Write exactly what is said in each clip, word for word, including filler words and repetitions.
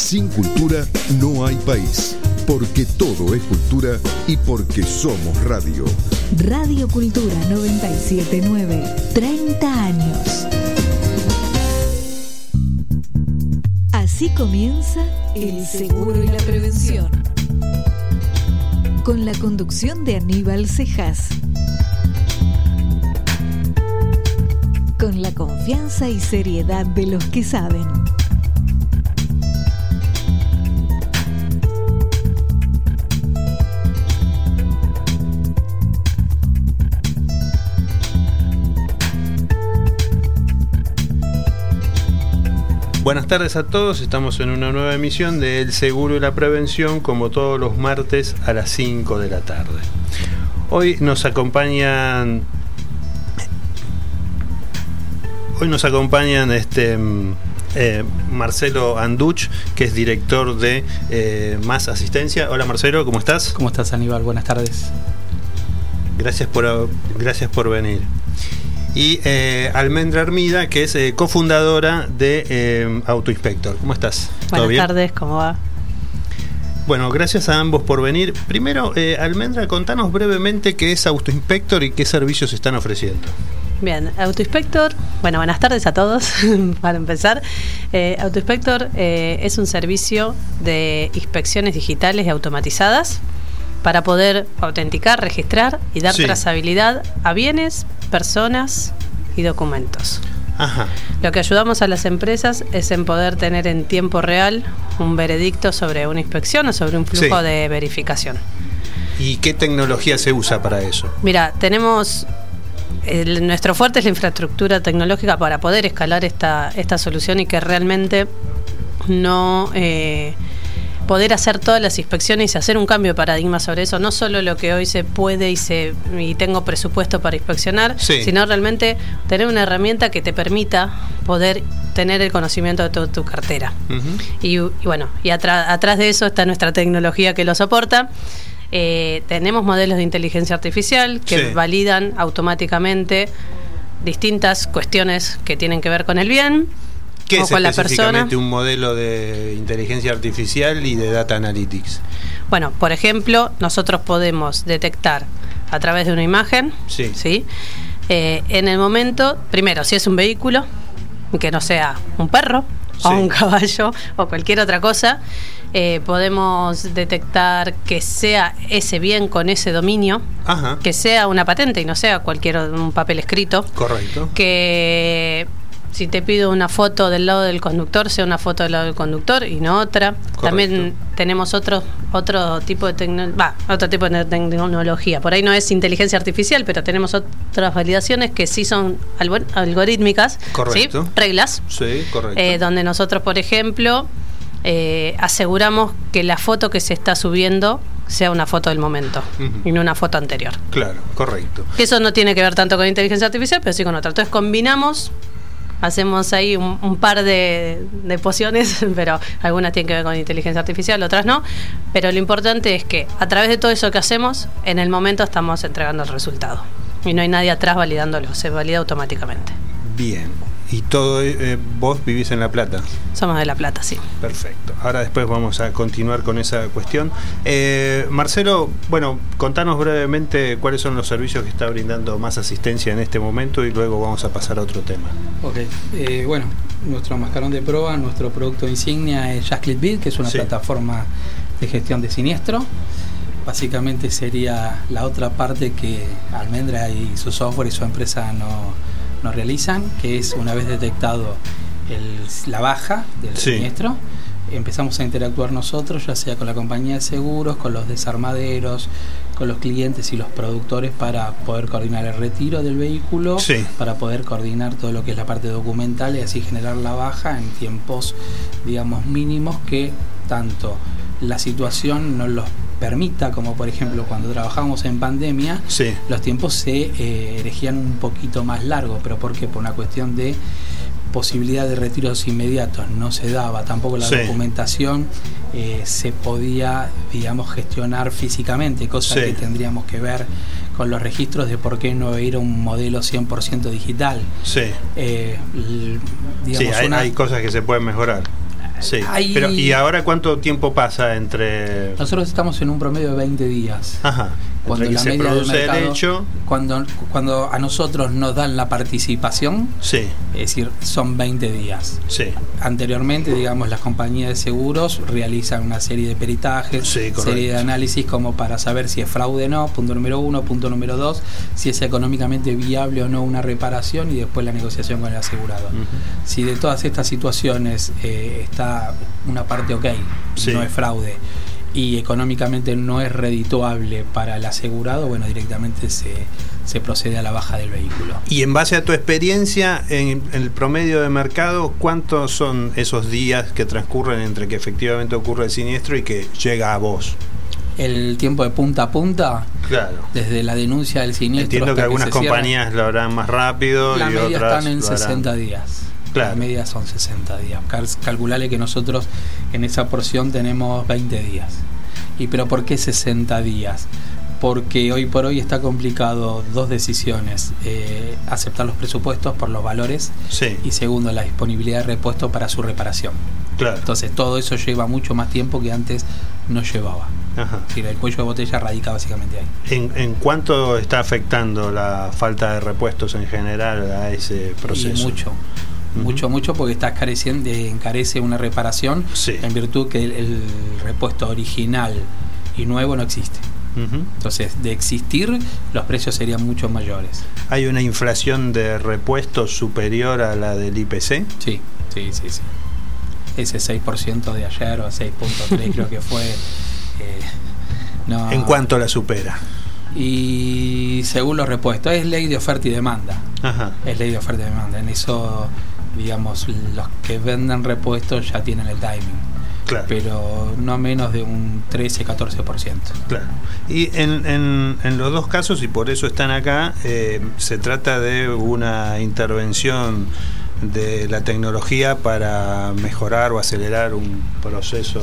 Sin cultura no hay país, porque todo es cultura y porque somos radio. Radio Cultura noventa y siete punto nueve, treinta años. Así comienza El Seguro y la Prevención, con la conducción de Aníbal Cejas, con la confianza y seriedad de los que saben. Buenas tardes a todos, estamos en una nueva emisión de El Seguro y la Prevención, como todos los martes a las cinco de la tarde. Hoy nos acompañan Hoy nos acompañan este eh, Marcelo Anduch, que es director de eh, Más Asistencia. Hola Marcelo, ¿cómo estás? ¿Cómo estás, Aníbal? Buenas tardes. Gracias por, gracias por venir. Y eh, Almendra Hermida, que es eh, cofundadora de eh, Autoinspector. ¿Cómo estás? Buenas bien? tardes, ¿cómo va? Bueno, gracias a ambos por venir. Primero, eh, Almendra, contanos brevemente qué es Autoinspector y qué servicios están ofreciendo. Bien, Autoinspector, bueno, buenas tardes a todos, para empezar. Eh, Autoinspector eh, es un servicio de inspecciones digitales y automatizadas para poder autenticar, registrar y dar sí. trazabilidad a bienes, personas y documentos. Ajá. Lo que ayudamos a las empresas es en poder tener en tiempo real un veredicto sobre una inspección o sobre un flujo sí. de verificación. ¿Y qué tecnología se usa para eso? Mira, tenemos... El, nuestro fuerte es la infraestructura tecnológica para poder escalar esta, esta solución y que realmente no... Eh, poder hacer todas las inspecciones y hacer un cambio de paradigma sobre eso, no solo lo que hoy se puede y se y tengo presupuesto para inspeccionar, sí. sino realmente tener una herramienta que te permita poder tener el conocimiento de tu, tu cartera. Uh-huh. y, y bueno, y atra, atrás de eso está nuestra tecnología que lo soporta. Eh, tenemos modelos de inteligencia artificial que sí. validan automáticamente distintas cuestiones que tienen que ver con el bien. ¿Qué es específicamente un modelo de inteligencia artificial y de data analytics? Bueno, por ejemplo, nosotros podemos detectar a través de una imagen, sí. ¿sí? Eh, en el momento, primero, si es un vehículo, que no sea un perro, sí. o un caballo, o cualquier otra cosa, eh, podemos detectar que sea ese bien con ese dominio, Ajá. que sea una patente y no sea cualquier un papel escrito. Correcto. Que... si te pido una foto del lado del conductor, sea una foto del lado del conductor y no otra. Correcto. También tenemos otro otro tipo de tecno- bah, otro tipo de tecnología. Por ahí no es inteligencia artificial, pero tenemos otras validaciones que sí son alg- algorítmicas. Correcto. ¿sí? Reglas. Sí, correcto. Eh, donde nosotros, por ejemplo, eh, aseguramos que la foto que se está subiendo sea una foto del momento uh-huh. y no una foto anterior. Claro, correcto. Eso no tiene que ver tanto con inteligencia artificial, pero sí con otra. Entonces combinamos... Hacemos ahí un, un par de, de pociones, pero algunas tienen que ver con inteligencia artificial, otras no. Pero lo importante es que a través de todo eso que hacemos, en el momento estamos entregando el resultado. Y no hay nadie atrás validándolo, se valida automáticamente. Bien. ¿Y todo eh, vos vivís en La Plata? Somos de La Plata, sí. Perfecto. Ahora después vamos a continuar con esa cuestión. Eh, Marcelo, bueno, contanos brevemente cuáles son los servicios que está brindando Más Asistencia en este momento y luego vamos a pasar a otro tema. Ok, eh, bueno, nuestro mascarón de prueba, nuestro producto insignia es JustClipBid, que es una sí. plataforma de gestión de siniestro. Básicamente sería la otra parte que Almendra y su software y su empresa no... nos realizan, que es una vez detectado el, la baja del sí. siniestro, empezamos a interactuar nosotros, ya sea con la compañía de seguros, con los desarmaderos, con los clientes y los productores para poder coordinar el retiro del vehículo, sí. para poder coordinar todo lo que es la parte documental y así generar la baja en tiempos, digamos, mínimos que tanto la situación nos los permita, como por ejemplo cuando trabajábamos en pandemia, sí. los tiempos se eh, erigían un poquito más largos, pero ¿por qué? Por una cuestión de posibilidad de retiros inmediatos, no se daba, tampoco la sí. documentación eh, se podía, digamos, gestionar físicamente, cosa sí. que tendríamos que ver con los registros de por qué no ir a un modelo cien por ciento digital. Sí, eh, digamos, sí hay, una, hay cosas que se pueden mejorar. Sí, Hay... pero ¿y ahora cuánto tiempo pasa entre...? Nosotros estamos en un promedio de veinte días. Ajá. Cuando entre la que se media del produce mercado, el hecho... Cuando, cuando a nosotros nos dan la participación, Sí. es decir, son veinte días. Sí. Anteriormente, digamos, las compañías de seguros realizan una serie de peritajes, Sí, correcto. serie de análisis como para saber si es fraude o no, punto número uno, punto número dos, si es económicamente viable o no una reparación y después la negociación con el asegurado. Uh-huh. Si de todas estas situaciones eh, está una parte ok, Sí. no es fraude, y económicamente no es redituable para el asegurado, bueno, directamente se, se procede a la baja del vehículo. Y en base a tu experiencia, en, en el promedio de mercado, ¿cuántos son esos días que transcurren entre que efectivamente ocurre el siniestro y que llega a vos? El tiempo de punta a punta, Claro. desde la denuncia del siniestro. Entiendo que hasta algunas se cierra, compañías lo harán más rápido la y media otras están en lo harán- sesenta días. Claro. La media son sesenta días. Cal- Calculale que nosotros en esa porción tenemos veinte días. ¿Y pero por qué sesenta días? Porque hoy por hoy está complicado dos decisiones: eh, aceptar los presupuestos por los valores, Sí, y segundo, la disponibilidad de repuesto para su reparación. claro. Entonces todo eso lleva mucho más tiempo que antes no llevaba. Ajá. Es decir, el cuello de botella radica básicamente ahí. ¿En, ¿En cuánto está afectando la falta de repuestos en general a ese proceso? Y mucho, Ujú. mucho, mucho, porque está careciendo, encarece una reparación, Sí. en virtud que el, el repuesto original y nuevo no existe. Ujú. Entonces, de existir, los precios serían mucho mayores. ¿Hay una inflación de repuestos superior a la del I P C? Sí, sí, sí, sí. Ese seis por ciento de ayer o seis punto tres creo que fue. eh, no. ¿En cuánto la supera? Y según los repuestos, es ley de oferta y demanda. Ajá. Es ley de oferta y demanda. En eso, digamos, los que venden repuestos ya tienen el timing. Claro. Pero no menos de un trece a catorce por ciento. Claro. Y en, en, en los dos casos, y por eso están acá, eh, se trata de una intervención de la tecnología para mejorar o acelerar un proceso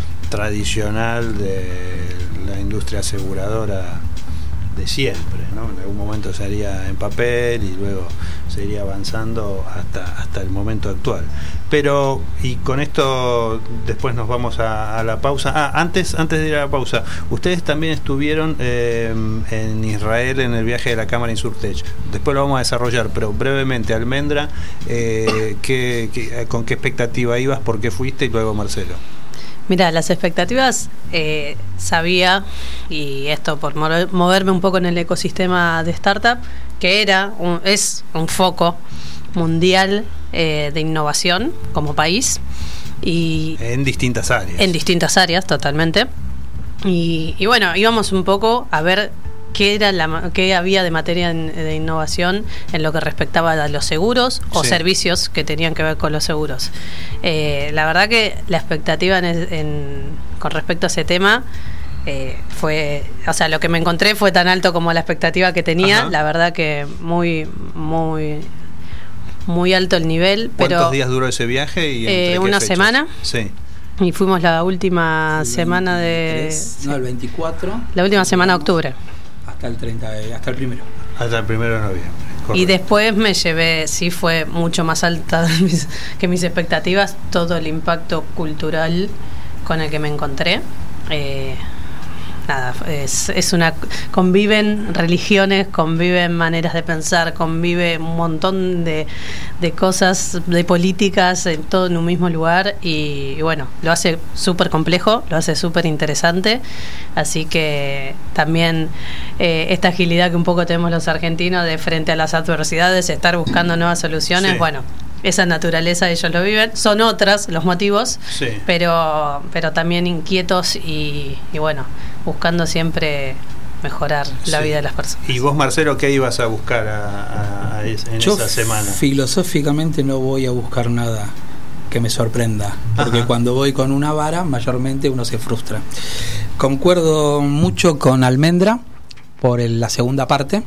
tradicional de la industria aseguradora de siempre, ¿no? En algún momento se haría en papel y luego se iría avanzando hasta, hasta el momento actual. Pero, y con esto después nos vamos a, a la pausa. Ah, antes, antes de ir a la pausa, ustedes también estuvieron eh, en Israel en el viaje de la Cámara Insurtech. Después lo vamos a desarrollar, pero brevemente, Almendra, eh, ¿qué, qué, ¿con qué expectativa ibas? ¿Por qué fuiste? Y luego Marcelo. Mira, las expectativas, eh, sabía, y esto por moverme un poco en el ecosistema de startup, que era un, es un foco mundial eh, de innovación como país, y En distintas áreas. en distintas áreas totalmente, y, y bueno, íbamos un poco a ver qué era la qué había de materia en, de innovación en lo que respectaba a los seguros o Sí. servicios que tenían que ver con los seguros. Eh, la verdad que la expectativa en, en, con respecto a ese tema eh, fue, o sea, lo que me encontré fue tan alto como la expectativa que tenía. Ajá. La verdad que muy muy muy alto el nivel. ¿Cuántos Pero días duró ese viaje? Y eh, entre qué una fechas? semana. Sí. Y fuimos la última El semana de veintitrés, no, el veinticuatro. la última semana de octubre. Hasta el treinta, hasta el primero. Hasta el primero de noviembre. Y correcto. después me llevé, sí fue mucho más alta de mis- que mis expectativas, todo el impacto cultural con el que me encontré. Eh, nada, es, es una conviven religiones, conviven maneras de pensar, convive un montón de, de cosas, de políticas, en todo en un mismo lugar, y, y bueno, lo hace súper complejo, lo hace súper interesante, así que también eh, esta agilidad que un poco tenemos los argentinos de frente a las adversidades, estar buscando nuevas soluciones, Sí. bueno, esa naturaleza ellos lo viven, son otras los motivos, Sí. pero pero también inquietos y, y bueno, buscando siempre mejorar la Sí. vida de las personas. ¿Y vos, Marcelo, qué ibas a buscar a, a- a es- en Yo esa semana? filosóficamente no voy a buscar nada que me sorprenda, porque Ajá. cuando voy con una vara, mayormente uno se frustra. Concuerdo mucho con Almendra por el- la segunda parte,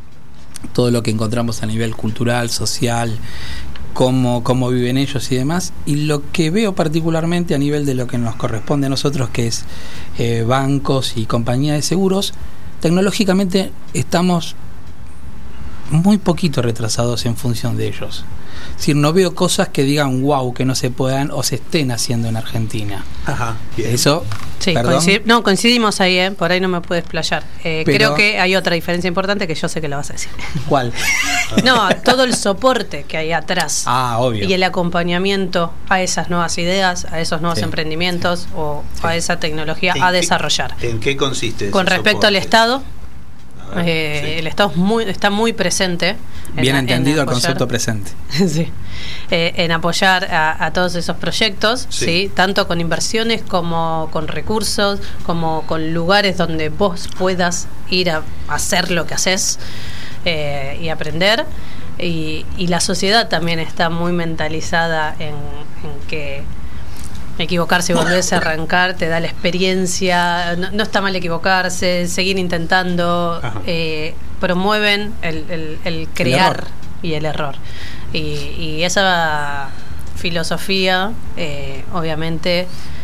todo lo que encontramos a nivel cultural, social, cómo, cómo viven ellos y demás, y lo que veo particularmente a nivel de lo que nos corresponde a nosotros, que es eh, bancos y compañías de seguros, tecnológicamente estamos muy poquito retrasados en función de ellos. Es decir, no veo cosas que digan wow, que no se puedan o se estén haciendo en Argentina. Ajá, bien. Eso, sí, perdón. Coincid- no, coincidimos ahí, ¿eh? Por ahí no me puedes explayar. Eh, Pero- creo que hay otra diferencia importante que yo sé que la vas a decir. ¿Cuál? No, todo el soporte que hay atrás. Ah, obvio. Y el acompañamiento a esas nuevas ideas, a esos nuevos Sí, emprendimientos sí, o sí. a esa tecnología ¿En a qué- desarrollar. ¿En qué consiste ese Con respecto al soporte? Estado, A ver, eh, sí. el Estado es muy, está muy presente. en Bien a- en entendido el apoyar- concepto presente. sí. Eh, en apoyar a, a todos esos proyectos, Sí. sí. Tanto con inversiones como con recursos, como con lugares donde vos puedas ir a hacer lo que haces eh, y aprender. Y, y la sociedad también está muy mentalizada en, en que equivocarse y volverse a arrancar te da la experiencia. No, no está mal equivocarse, seguir intentando. Ajá. eh, promueven el, el- el crear error. y el error. Y, y esa filosofía, eh, obviamente,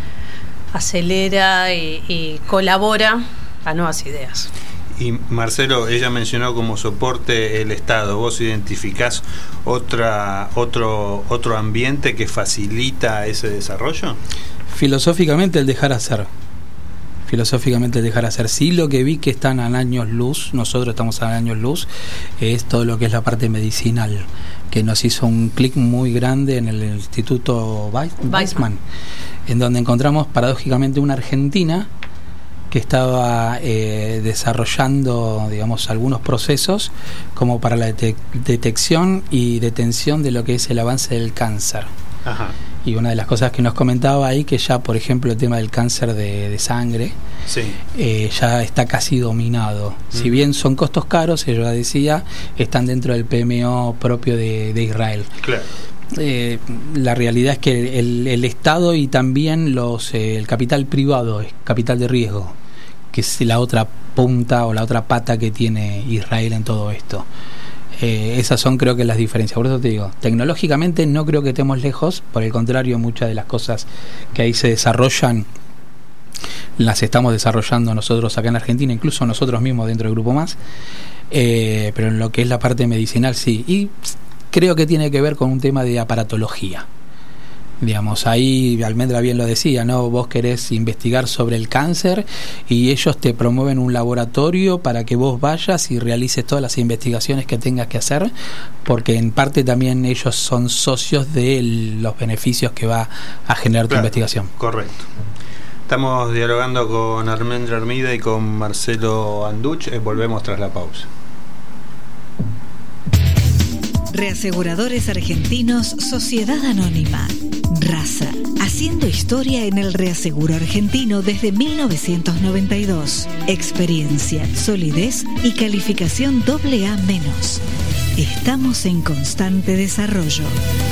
acelera y, y colabora a nuevas ideas. Y Marcelo, ella mencionó como soporte el Estado. ¿Vos identificás otra, otro, otro ambiente que facilita ese desarrollo? Filosóficamente el dejar hacer. Filosóficamente el dejar hacer. Sí, lo que vi que están a años luz, nosotros estamos a años luz, es todo lo que es la parte medicinal, que nos hizo un clic muy grande en el Instituto Weis- Weizmann, en donde encontramos paradójicamente una argentina que estaba eh, desarrollando, digamos, algunos procesos como para la dete- detección y detención de lo que es el avance del cáncer. Ajá. Y una de las cosas que nos comentaba ahí, que ya, por ejemplo, el tema del cáncer de, de sangre, Sí. eh, ya está casi dominado. Mm. Si bien son costos caros, ella decía, están dentro del P M O propio de, de Israel. Claro. Eh, la realidad es que el, el Estado y también los eh, el capital privado es capital de riesgo, que es la otra punta o la otra pata que tiene Israel en todo esto. Eh, esas son, creo que, las diferencias. Por eso te digo, tecnológicamente no creo que estemos lejos, por el contrario, muchas de las cosas que ahí se desarrollan las estamos desarrollando nosotros acá en Argentina, incluso nosotros mismos dentro del Grupo Más, eh, pero en lo que es la parte medicinal sí, y creo que tiene que ver con un tema de aparatología. Digamos, ahí Almendra bien lo decía, ¿no? Vos querés investigar sobre el cáncer y ellos te promueven un laboratorio para que vos vayas y realices todas las investigaciones que tengas que hacer, porque en parte también ellos son socios de el- los beneficios que va a generar tu Claro, investigación. correcto. Estamos dialogando con Almendra Hermida y con Marcelo Anduch. Eh, volvemos tras la pausa. Reaseguradores Argentinos Sociedad Anónima. Raza. Haciendo historia en el reaseguro argentino desde mil novecientos noventa y dos. Experiencia, solidez y calificación doble A menos. Estamos en constante desarrollo.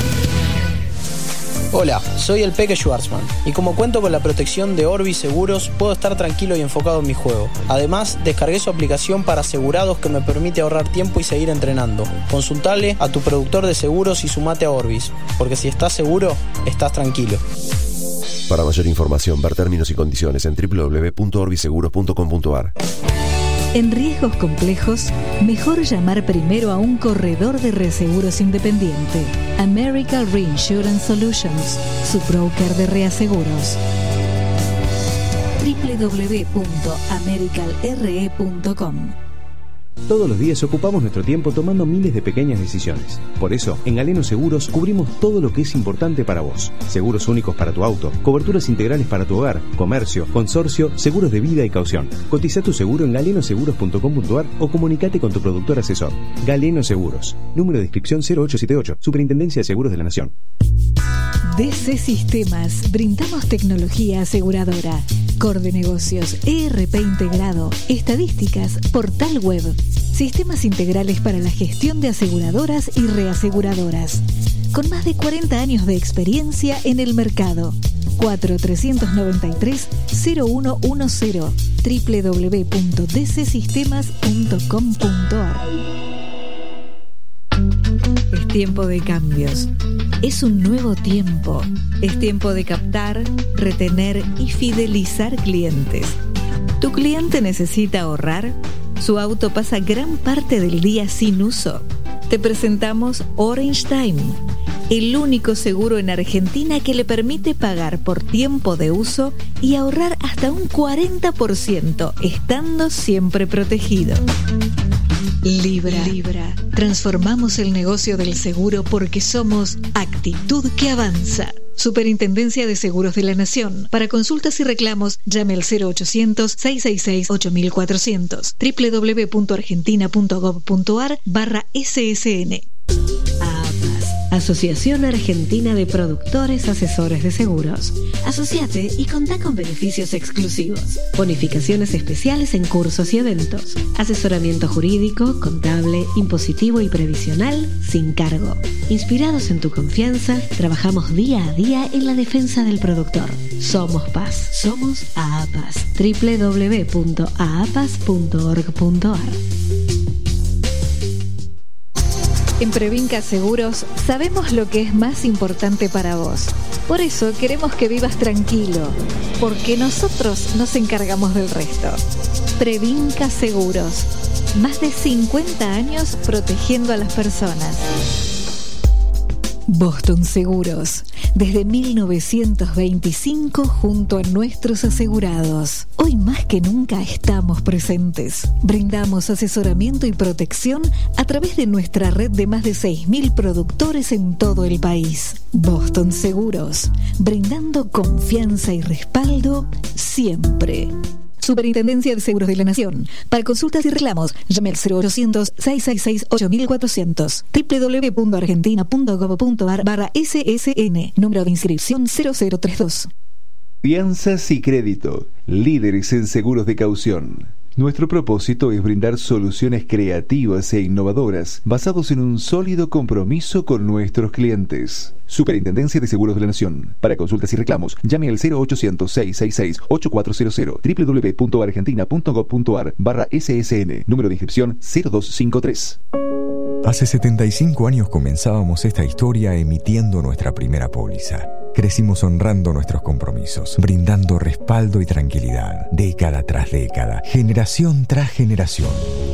Hola, soy el Peque Schwarzman y como cuento con la protección de Orbis Seguros, puedo estar tranquilo y enfocado en mi juego. Además, descargué su aplicación para asegurados que me permite ahorrar tiempo y seguir entrenando. Consultale a tu productor de seguros y sumate a Orbis, porque si estás seguro, estás tranquilo. Para mayor información, ver términos y condiciones en doble u doble u doble u punto orbiseguros punto com punto a r. En riesgos complejos, mejor llamar primero a un corredor de reaseguros independiente. American Reinsurance Solutions, su broker de reaseguros. doble u doble u doble u punto americal r e punto com. Todos los días ocupamos nuestro tiempo tomando miles de pequeñas decisiones. Por eso, en Galeno Seguros cubrimos todo lo que es importante para vos. Seguros únicos para tu auto, coberturas integrales para tu hogar, comercio, consorcio, seguros de vida y caución. Cotiza tu seguro en galeno seguros punto com punto a r o comunicate con tu productor asesor. Galeno Seguros. Número de inscripción cero ocho siete ocho. Superintendencia de Seguros de la Nación. D C Sistemas, brindamos tecnología aseguradora, core de negocios, E R P integrado, estadísticas, portal web, sistemas integrales para la gestión de aseguradoras y reaseguradoras, con más de cuarenta años de experiencia en el mercado. cuatro tres nueve tres cero uno uno cero, doble u doble u doble u punto d c sistemas punto com punto a r. Es tiempo de cambios. Es un nuevo tiempo. Es tiempo de captar, retener y fidelizar clientes. ¿Tu cliente necesita ahorrar? ¿Su auto pasa gran parte del día sin uso? Te presentamos Orange Time, el único seguro en Argentina que le permite pagar por tiempo de uso y ahorrar hasta un cuarenta por ciento, estando siempre protegido. Libra. Libra. Transformamos el negocio del seguro porque somos actitud que avanza. Superintendencia de Seguros de la Nación. Para consultas y reclamos, llame al cero ochocientos, seiscientos sesenta y seis, ocho mil cuatrocientos. doble u doble u doble u punto argentina punto gov punto ar barra S S N. AAPAS, Asociación Argentina de Productores Asesores de Seguros. Asociate y contá con beneficios exclusivos. Bonificaciones especiales en cursos y eventos. Asesoramiento jurídico, contable, impositivo y previsional sin cargo. Inspirados en tu confianza, trabajamos día a día en la defensa del productor. Somos Paz. Somos AAPAS. doble u doble u doble u punto a a p a s punto org punto ar. En Previnca Seguros sabemos lo que es más importante para vos. Por eso queremos que vivas tranquilo, porque nosotros nos encargamos del resto. Previnca Seguros. Más de cincuenta años protegiendo a las personas. Boston Seguros, desde mil novecientos veinticinco junto a nuestros asegurados. Hoy más que nunca estamos presentes. Brindamos asesoramiento y protección a través de nuestra red de más de seis mil productores en todo el país. Boston Seguros, brindando confianza y respaldo siempre. Superintendencia de Seguros de la Nación. Para consultas y reclamos, llame al cero ochocientos, seiscientos sesenta y seis, ocho mil cuatrocientos. doble u doble u doble u punto argentina punto gov punto ar barra S S N. Número de inscripción cero cero treinta y dos. Fianzas y crédito. Líderes en seguros de caución. Nuestro propósito es brindar soluciones creativas e innovadoras basados en un sólido compromiso con nuestros clientes. Superintendencia de Seguros de la Nación. Para consultas y reclamos, llame al cero ochocientos, seiscientos sesenta y seis, ocho cuatro cero cero. doble u doble u doble u punto argentina punto gov punto ar barra S S N. Número de inscripción cero dos cinco tres. Hace setenta y cinco años comenzábamos esta historia emitiendo nuestra primera póliza. Crecimos honrando nuestros compromisos, brindando respaldo y tranquilidad, década tras década, generación tras generación.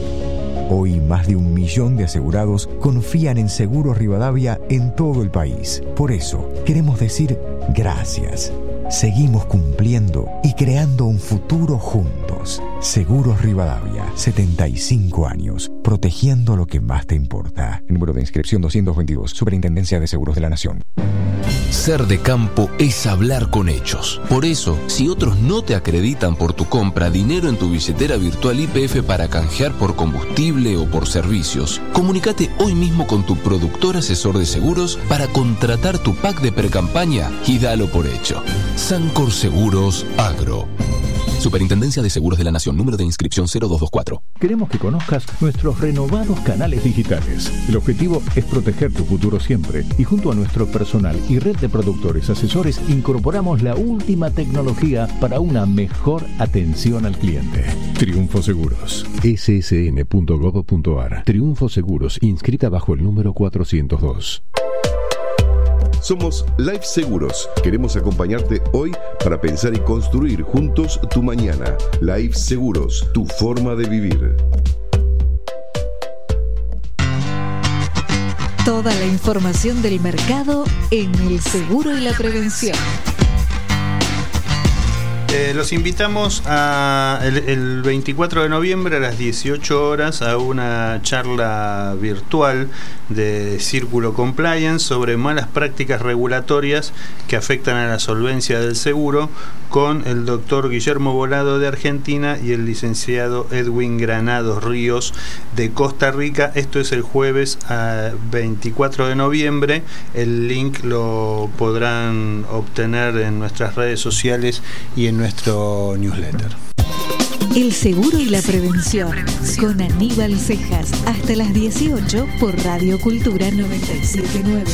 Hoy más de un millón de asegurados confían en Seguros Rivadavia en todo el país. Por eso, queremos decir gracias. Seguimos cumpliendo y creando un futuro juntos. Seguros Rivadavia, setenta y cinco años, protegiendo lo que más te importa. Número de inscripción doscientos veintidós, Superintendencia de Seguros de la Nación. Ser de campo es hablar con hechos. Por eso, si otros no te acreditan por tu compra dinero en tu billetera virtual Y P F para canjear por combustible o por servicios, comunícate hoy mismo con tu productor asesor de seguros para contratar tu pack de precampaña y dalo por hecho. Sancor Seguros Agro. Superintendencia de Seguros de la Nación, número de inscripción cero dos dos cuatro. Queremos que conozcas nuestros renovados canales digitales. El objetivo es proteger tu futuro siempre y junto a nuestro personal y red de productores asesores incorporamos la última tecnología para una mejor atención al cliente. Triunfo Seguros. S S N punto gov punto ar. Triunfo Seguros, inscrita bajo el número cuatrocientos dos. Somos Life Seguros. Queremos acompañarte hoy para pensar y construir juntos tu mañana. Life Seguros, tu forma de vivir. Toda la información del mercado en el seguro y la prevención. Eh, los invitamos a el, el veinticuatro de noviembre a las dieciocho horas a una charla virtual de Círculo Compliance sobre malas prácticas regulatorias que afectan a la solvencia del seguro, con el doctor Guillermo Volado de Argentina y el licenciado Edwin Granados Ríos de Costa Rica. Esto es el jueves a veinticuatro de noviembre. El link lo podrán obtener en nuestras redes sociales y en nuestro newsletter. El seguro y la prevención con Aníbal Cejas hasta las dieciocho por Radio Cultura noventa y siete punto nueve.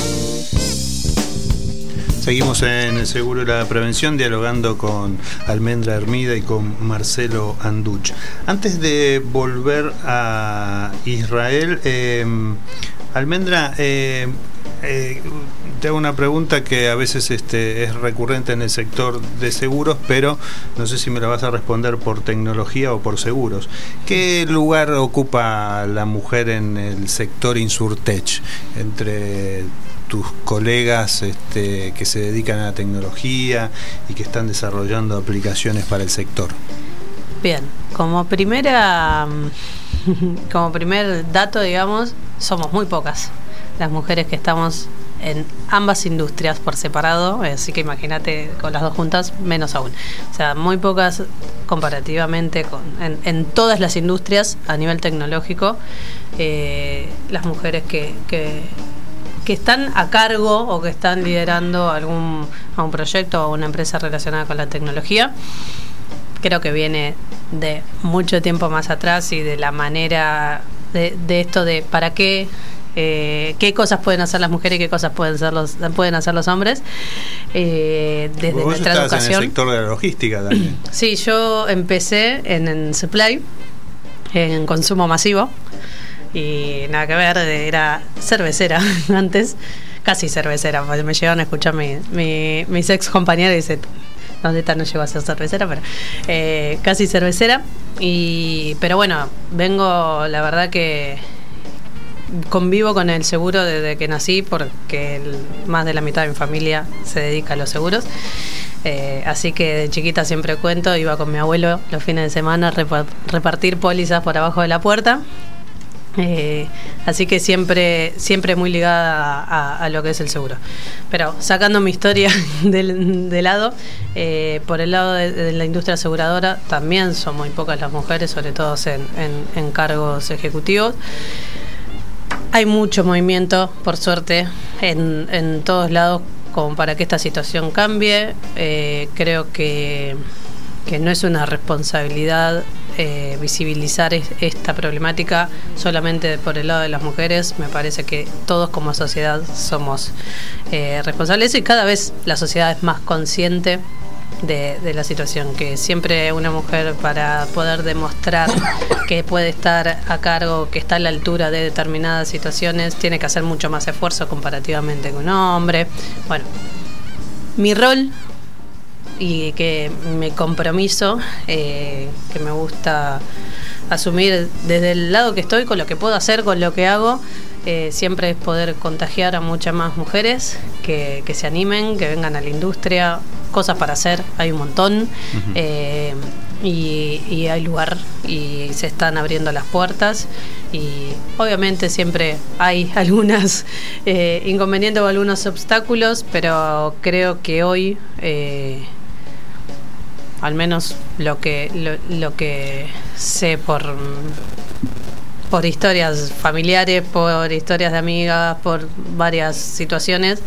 Seguimos en el seguro y la prevención dialogando con Almendra Hermida y con Marcelo Anduch. Antes de volver a Israel, eh, Almendra, eh, Eh, te hago una pregunta que a veces este, es recurrente en el sector de seguros, pero no sé si me la vas a responder por tecnología o por seguros. ¿Qué lugar ocupa la mujer en el sector Insurtech entre tus colegas este, que se dedican a la tecnología y que están desarrollando aplicaciones para el sector? Bien, como primera como primer dato, digamos, somos muy pocas las mujeres que estamos en ambas industrias por separado, así que imagínate con las dos juntas, menos aún. O sea, muy pocas comparativamente con en, en todas las industrias a nivel tecnológico, eh, las mujeres que, que, que están a cargo o que están liderando algún, algún proyecto o una empresa relacionada con la tecnología. Creo que viene de mucho tiempo más atrás y de la manera de, de esto de para qué Eh, qué cosas pueden hacer las mujeres y qué cosas pueden hacer los pueden hacer los hombres, eh, desde vos nuestra estabas educación. En el sector de la logística también. Sí, yo empecé en, en supply, en consumo masivo, y nada que ver, era cervecera antes, casi cervecera, porque me llegaron a escuchar mi, mi, mis ex compañeros y dicen, donde esta no llegó a ser cervecera, pero eh, casi cervecera. Y pero bueno, vengo, la verdad que convivo con el seguro desde que nací, porque el, más de la mitad de mi familia se dedica a los seguros, eh, así que de chiquita siempre cuento, iba con mi abuelo los fines de semana a repartir pólizas por abajo de la puerta, eh, así que siempre siempre muy ligada a, a lo que es el seguro. Pero sacando mi historia de, de lado, eh, por el lado de, de la industria aseguradora también son muy pocas las mujeres, sobre todo en, en, en cargos ejecutivos. Hay mucho movimiento, por suerte, en, en todos lados como para que esta situación cambie. Eh, creo que, que no es una responsabilidad eh, visibilizar es, esta problemática solamente por el lado de las mujeres. Me parece que todos como sociedad somos eh, responsables y cada vez la sociedad es más consciente De, de la situación, que siempre una mujer, para poder demostrar que puede estar a cargo, que está a la altura de determinadas situaciones, tiene que hacer mucho más esfuerzo comparativamente que un hombre. Bueno, mi rol y que me compromiso, eh, que me gusta asumir desde el lado que estoy, con lo que puedo hacer, con lo que hago, eh, siempre es poder contagiar a muchas más mujeres que, que se animen, que vengan a la industria. Cosas para hacer, hay un montón, uh-huh. eh, y, y hay lugar y se están abriendo las puertas, y obviamente siempre hay algunas eh, inconvenientes o algunos obstáculos, pero creo que hoy eh, al menos lo que lo, lo que sé por por historias familiares, por historias de amigas, por varias situaciones,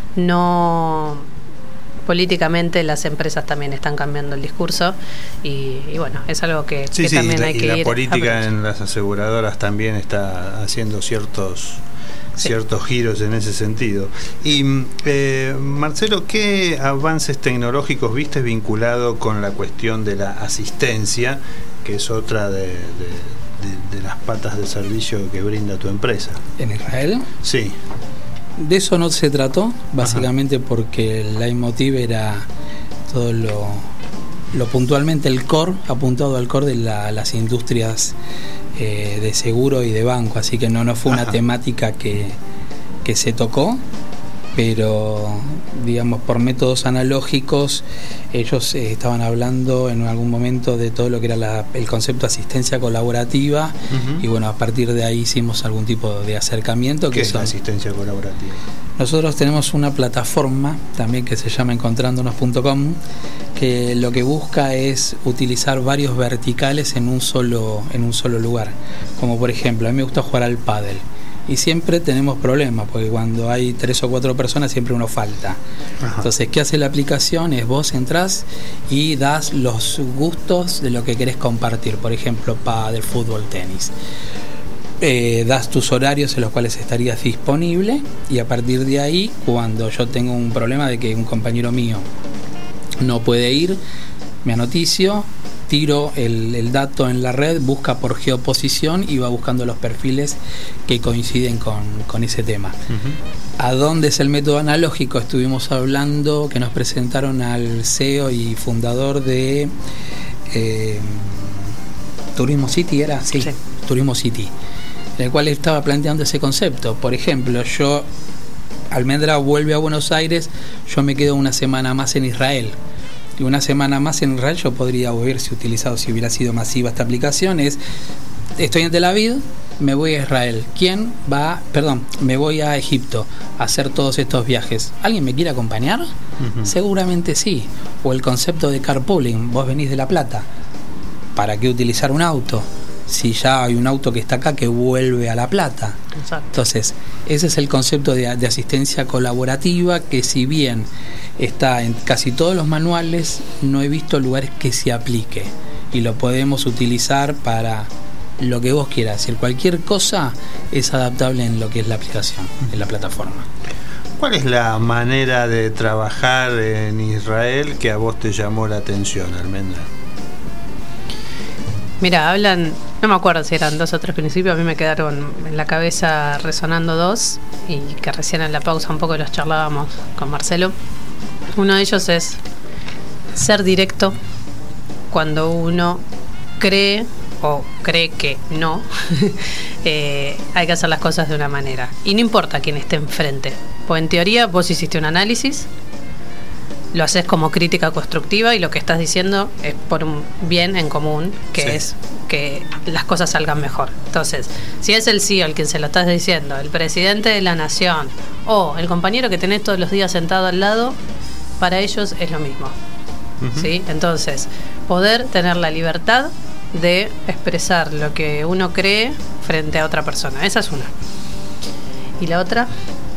no políticamente las empresas también están cambiando el discurso, y, y bueno, es algo que, sí, que sí, también y la, hay y que la ir política en las aseguradoras también está haciendo ciertos sí. ciertos giros en ese sentido. Y eh, Marcelo, ¿qué avances tecnológicos viste vinculado con la cuestión de la asistencia, que es otra de, de, de, de las patas de servicio que brinda tu empresa? ¿En Israel? Sí. De eso no se trató, básicamente. Ajá. Porque el leitmotiv era todo lo, lo puntualmente el core, apuntado al core de la, las industrias eh, de seguro y de banco, así que no, no fue una Ajá. temática que, que se tocó, pero digamos por métodos analógicos ellos eh, estaban hablando en algún momento de todo lo que era la, el concepto de asistencia colaborativa, uh-huh. y bueno, a partir de ahí hicimos algún tipo de acercamiento. ¿Qué que es son, la asistencia colaborativa? Nosotros tenemos una plataforma también que se llama encontrándonos punto com, que lo que busca es utilizar varios verticales en un solo en un solo lugar, como por ejemplo, a mí me gusta jugar al pádel. Y siempre tenemos problemas, porque cuando hay tres o cuatro personas siempre uno falta. Ajá. Entonces, ¿qué hace la aplicación? Es vos entrás y das los gustos de lo que querés compartir. Por ejemplo, pádel, fútbol, tenis. Eh, das tus horarios en los cuales estarías disponible, y a partir de ahí, cuando yo tengo un problema de que un compañero mío no puede ir, me anoticio, tiro el, el dato en la red, busca por geoposición y va buscando los perfiles que coinciden con, con ese tema. Uh-huh. ¿A dónde es el método analógico? Estuvimos hablando, que nos presentaron al C E O y fundador de eh, Turismo City, ¿era? Sí, sí, Turismo City, en el cual estaba planteando ese concepto. Por ejemplo, yo, Almendra vuelve a Buenos Aires, yo me quedo una semana más en Israel. Y una semana más en Israel yo podría haberse utilizado, si hubiera sido masiva esta aplicación, es, estoy en Tel Aviv, me voy a Israel. ¿Quién va? Perdón, me voy a Egipto a hacer todos estos viajes. ¿Alguien me quiere acompañar? Uh-huh. Seguramente sí. O el concepto de carpooling, vos venís de La Plata, ¿para qué utilizar un auto? Si ya hay un auto que está acá que vuelve a La Plata. Exacto. Entonces, ese es el concepto de, de asistencia colaborativa, que si bien está en casi todos los manuales, no he visto lugares que se aplique, y lo podemos utilizar para lo que vos quieras. Si cualquier cosa es adaptable en lo que es la aplicación, en la plataforma. ¿Cuál es la manera de trabajar en Israel que a vos te llamó la atención, Almendra? Mira, hablan, no me acuerdo si eran dos o tres principios, a mí me quedaron en la cabeza resonando dos, y que recién en la pausa un poco los charlábamos con Marcelo. Uno de ellos es ser directo cuando uno cree o cree que no, eh, hay que hacer las cosas de una manera. Y no importa quién esté enfrente, pues en teoría vos hiciste un análisis, lo haces como crítica constructiva y lo que estás diciendo es por un bien en común, que sí. es que las cosas salgan mejor. Entonces, si es el C E O el quien se lo estás diciendo, el presidente de la nación o el compañero que tenés todos los días sentado al lado, para ellos es lo mismo. Uh-huh. ¿Sí? Entonces, poder tener la libertad de expresar lo que uno cree frente a otra persona. Esa es una. Y la otra,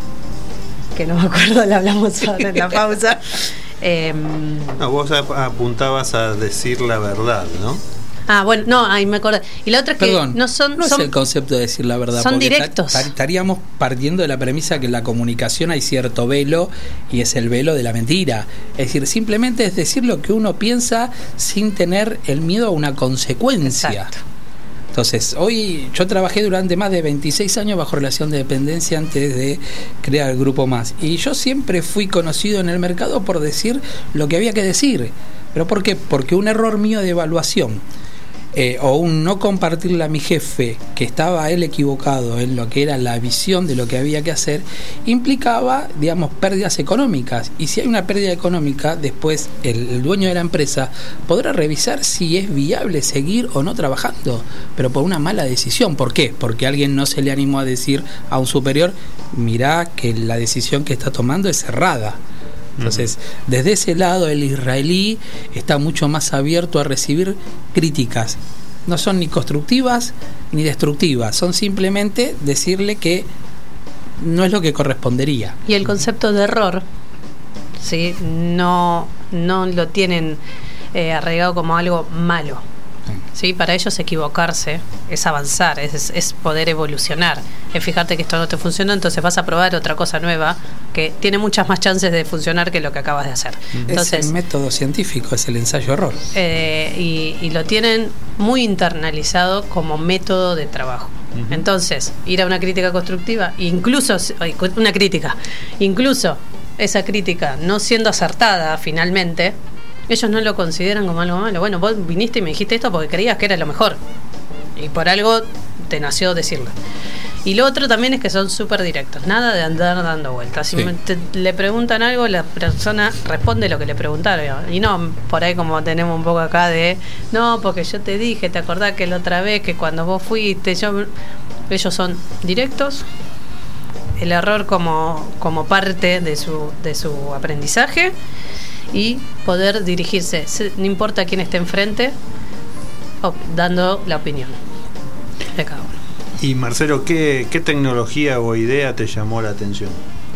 que no me acuerdo, la hablamos ahora en la pausa. Eh, no, vos apuntabas a decir la verdad, ¿no? Ah, bueno, no, ahí me acordé. Y la otra es Perdón, que no son... no son, es el concepto de decir la verdad. Son directos. Estaríamos partiendo de la premisa que en la comunicación hay cierto velo, y es el velo de la mentira. Es decir, simplemente es decir lo que uno piensa sin tener el miedo a una consecuencia. Exacto. Entonces, hoy yo trabajé durante más de veintiséis años bajo relación de dependencia antes de crear el Grupo Más. Y yo siempre fui conocido en el mercado por decir lo que había que decir. ¿Pero por qué? Porque un error mío de evaluación, eh, o un no compartirle a mi jefe que estaba él equivocado en lo que era la visión de lo que había que hacer, implicaba, digamos, pérdidas económicas. Y si hay una pérdida económica, después el, el dueño de la empresa podrá revisar si es viable seguir o no trabajando, pero por una mala decisión. ¿Por qué? Porque alguien no se le animó a decir a un superior: mirá que la decisión que está tomando es errada. Entonces, desde ese lado, el israelí está mucho más abierto a recibir críticas. No son ni constructivas ni destructivas, son simplemente decirle que no es lo que correspondería. Y el concepto de error, ¿sí? no, no lo tienen eh, arraigado como algo malo. ¿Sí? Para ellos equivocarse es avanzar, es, es poder evolucionar, es fijarte que esto no te funcionó, entonces vas a probar otra cosa nueva que tiene muchas más chances de funcionar que lo que acabas de hacer. Entonces, es el método científico, es el ensayo-error. Eh, y, y lo tienen muy internalizado como método de trabajo. Uh-huh. Entonces, ir a una crítica constructiva, incluso una crítica, incluso esa crítica no siendo acertada finalmente, ellos no lo consideran como algo malo. Bueno, vos viniste y me dijiste esto porque creías que era lo mejor, y por algo te nació decirlo. Y lo otro también es que son súper directos, nada de andar dando vueltas. Si sí. te, le preguntan algo, la persona responde lo que le preguntaron. Y no por ahí como tenemos un poco acá de, no, porque yo te dije, te acordás que la otra vez que cuando vos fuiste, yo... Ellos son directos, el error como, como parte de su, de su aprendizaje, y poder dirigirse, no importa quién esté enfrente, op, dando la opinión de cada uno. Y Marcelo, ¿qué, ¿qué tecnología o idea te llamó la atención?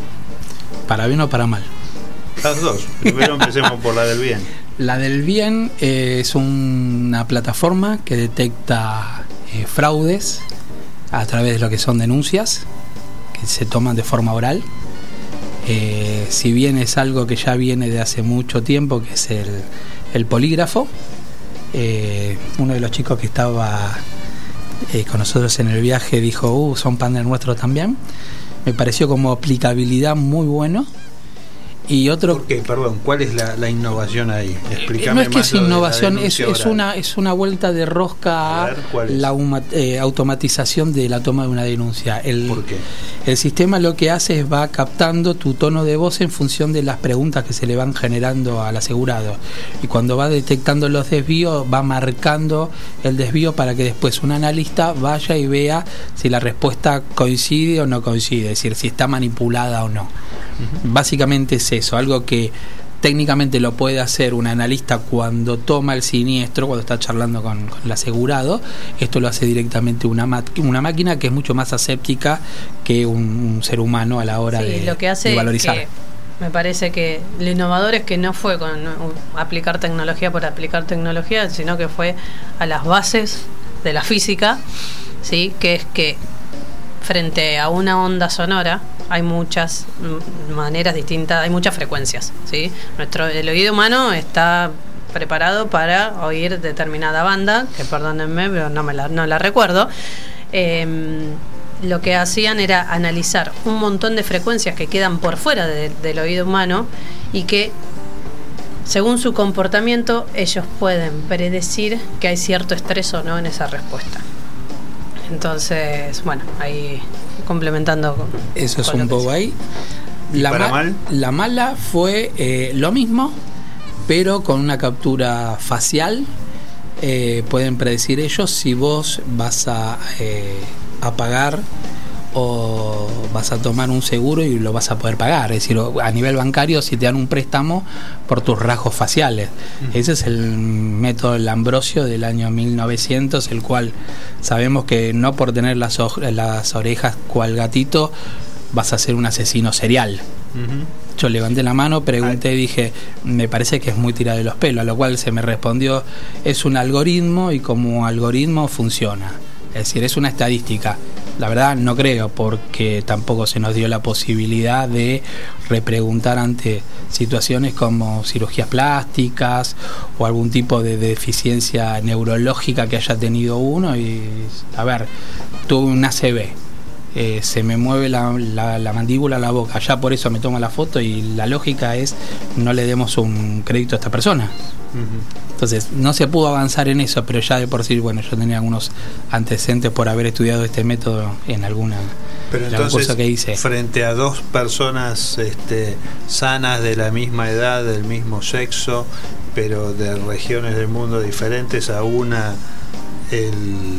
¿Para bien o para mal? Las dos. Primero empecemos por la del bien. La del bien eh, es una plataforma que detecta eh, fraudes a través de lo que son denuncias que se toman de forma oral. Eh, si bien es algo que ya viene de hace mucho tiempo, que es el, el polígrafo, eh, uno de los chicos que estaba eh, con nosotros en el viaje dijo, uh, son partners nuestros también. Me pareció como aplicabilidad muy bueno. Y otro. ¿Por qué? Perdón, ¿cuál es la, la innovación ahí? Explícame. No es que más es lo de la innovación, es, denuncia es oral. una es una vuelta de rosca a, A ver, ¿cuál es? la uma- eh, automatización de la toma de una denuncia. El, ¿Por qué? El sistema lo que hace es va captando tu tono de voz en función de las preguntas que se le van generando al asegurado. Y cuando va detectando los desvíos, va marcando el desvío para que después un analista vaya y vea si la respuesta coincide o no coincide, es decir, si está manipulada o no. Uh-huh. Básicamente es eso, algo que técnicamente lo puede hacer un analista cuando toma el siniestro, cuando está charlando con, con el asegurado. Esto lo hace directamente una, ma- una máquina que es mucho más aséptica que un, un ser humano a la hora sí, de, lo que hace de valorizar. Que me parece que lo innovador es que no fue con uh, aplicar tecnología por aplicar tecnología, sino que fue a las bases de la física, ¿sí? Que es que frente a una onda sonora hay muchas maneras distintas, hay muchas frecuencias, ¿sí? Nuestro el oído humano está preparado para oír determinada banda, que perdónenme, pero no me la, no la recuerdo. Eh, lo que hacían era analizar un montón de frecuencias que quedan por fuera de, del oído humano y que según su comportamiento ellos pueden predecir que hay cierto estrés o no en esa respuesta. Entonces, bueno, ahí complementando con, eso es con un poco ahí. La, para ma- mal? la mala fue eh, lo mismo, pero con una captura facial. Eh, pueden predecir ellos si vos vas a, eh, a pagar o vas a tomar un seguro y lo vas a poder pagar. Es decir, a nivel bancario, si te dan un préstamo por tus rasgos faciales. Uh-huh. Ese es el método Ambrosio del año mil novecientos, el cual sabemos que no por tener las, oj- las orejas cual gatito vas a ser un asesino serial. Uh-huh. Yo levanté la mano, pregunté y dije, me parece que es muy tirado de los pelos, a lo cual se me respondió, es un algoritmo y como algoritmo funciona. Es decir, es una estadística. La verdad no creo, porque tampoco se nos dio la posibilidad de repreguntar ante situaciones como cirugías plásticas o algún tipo de deficiencia neurológica que haya tenido uno. Y, a ver, tuve un A C V, eh, se me mueve la, la, la mandíbula a la boca, ya por eso me tomo la foto y la lógica es no le demos un crédito a esta persona. Uh-huh. Entonces no se pudo avanzar en eso, pero ya de por sí, bueno, yo tenía algunos antecedentes por haber estudiado este método en alguna pero en algún entonces, curso que hice. Frente a dos personas este, sanas de la misma edad, del mismo sexo, pero de regiones del mundo diferentes, a una el,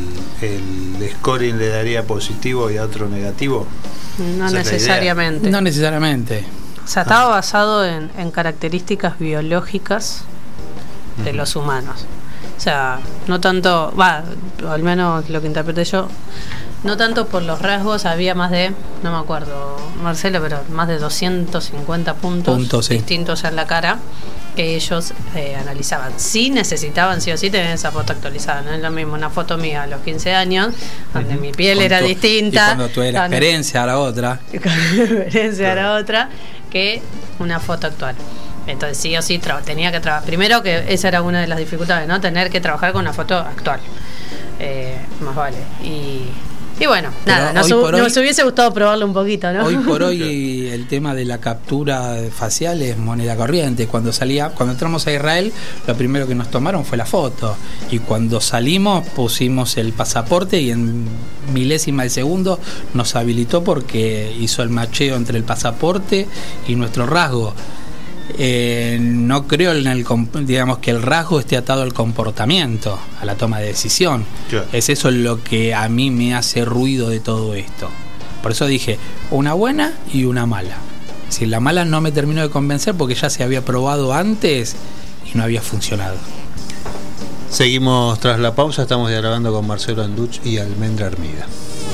el scoring le daría positivo y a otro negativo. No necesariamente. No necesariamente. O sea, estaba basado en, en características biológicas de uh-huh. los humanos. O sea, no tanto, va, al menos lo que interpreté yo, no tanto por los rasgos, había más de, no me acuerdo, Marcelo, pero más de doscientos cincuenta puntos, puntos sí. distintos en la cara que ellos eh, analizaban. Sí necesitaban, sí o sí, tener esa foto actualizada. No es lo mismo una foto mía a los quince años, donde uh-huh. mi piel con era tu, distinta. Y cuando tú eras experiencia a la otra. Experiencia a la otra, que una foto actual. Entonces sí o sí tra- tenía que trabajar. Primero que esa era una de las dificultades, ¿no? Tener que trabajar con una foto actual. Eh, más vale. Y... Y bueno, pero nada, nos, hoy, nos hubiese gustado probarlo un poquito, ¿no? Hoy por hoy el tema de la captura facial es moneda corriente. Cuando salía, cuando entramos a Israel, lo primero que nos tomaron fue la foto. Y cuando salimos pusimos el pasaporte y en milésima de segundo nos habilitó porque hizo el macheo entre el pasaporte y nuestro rasgo. Eh, no creo en el, digamos, que el rasgo esté atado al comportamiento, a la toma de decisión. Claro. Es eso lo que a mí me hace ruido de todo esto. Por eso dije una buena y una mala. Si la mala no me terminó de convencer porque ya se había probado antes y no había funcionado. Seguimos tras la pausa, estamos dialogando con Marcelo Anduch y Almendra Armida.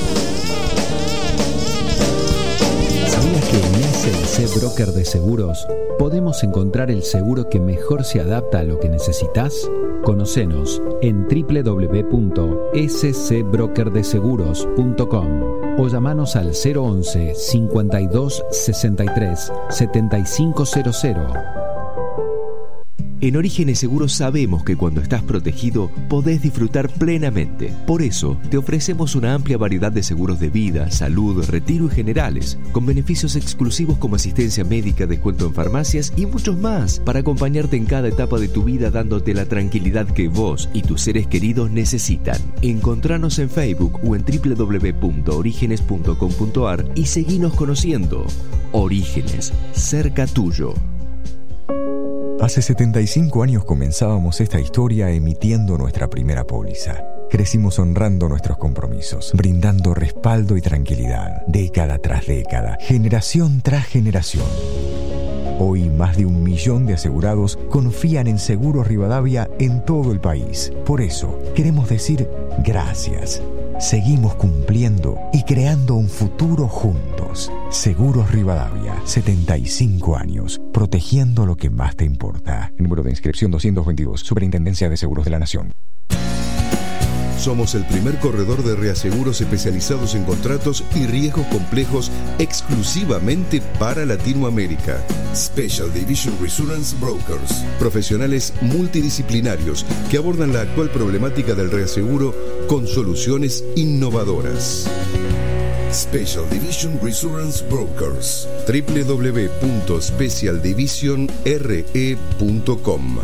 ¿Sabías que en S L C Broker de Seguros podemos encontrar el seguro que mejor se adapta a lo que necesitas? Conocenos en doble u doble u doble u punto s c broker de seguros punto com o llamanos al cero once cincuenta y dos sesenta y tres setenta y cinco cero cero. En Orígenes Seguros sabemos que cuando estás protegido podés disfrutar plenamente. Por eso te ofrecemos una amplia variedad de seguros de vida, salud, retiro y generales, con beneficios exclusivos como asistencia médica, descuento en farmacias y muchos más, para acompañarte en cada etapa de tu vida dándote la tranquilidad que vos y tus seres queridos necesitan. Encontranos en Facebook o en doble u doble u doble u punto orígenes punto com punto a r y seguinos conociendo. Orígenes, cerca tuyo. Hace setenta y cinco años comenzábamos esta historia emitiendo nuestra primera póliza. Crecimos honrando nuestros compromisos, brindando respaldo y tranquilidad, década tras década, generación tras generación. Hoy más de un millón de asegurados confían en Seguros Rivadavia en todo el país. Por eso, queremos decir gracias. Seguimos cumpliendo y creando un futuro juntos. Seguros Rivadavia, setenta y cinco años, protegiendo lo que más te importa. Número de inscripción doscientos veintidós, Superintendencia de Seguros de la Nación. Somos el primer corredor de reaseguros especializados en contratos y riesgos complejos exclusivamente para Latinoamérica. Special Division Reassurance Brokers. Profesionales multidisciplinarios que abordan la actual problemática del reaseguro con soluciones innovadoras. Special Division Reassurance Brokers. doble u doble u doble u punto special division r e punto com.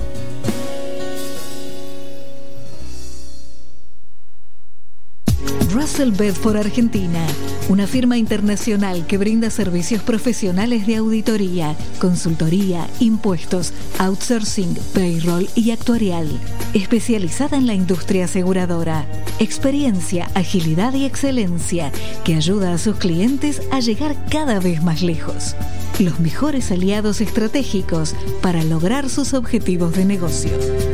Russell Bedford Argentina, una firma internacional que brinda servicios profesionales de auditoría, consultoría, impuestos, outsourcing, payroll y actuarial, especializada en la industria aseguradora. Experiencia, agilidad y excelencia que ayuda a sus clientes a llegar cada vez más lejos. Los mejores aliados estratégicos para lograr sus objetivos de negocio.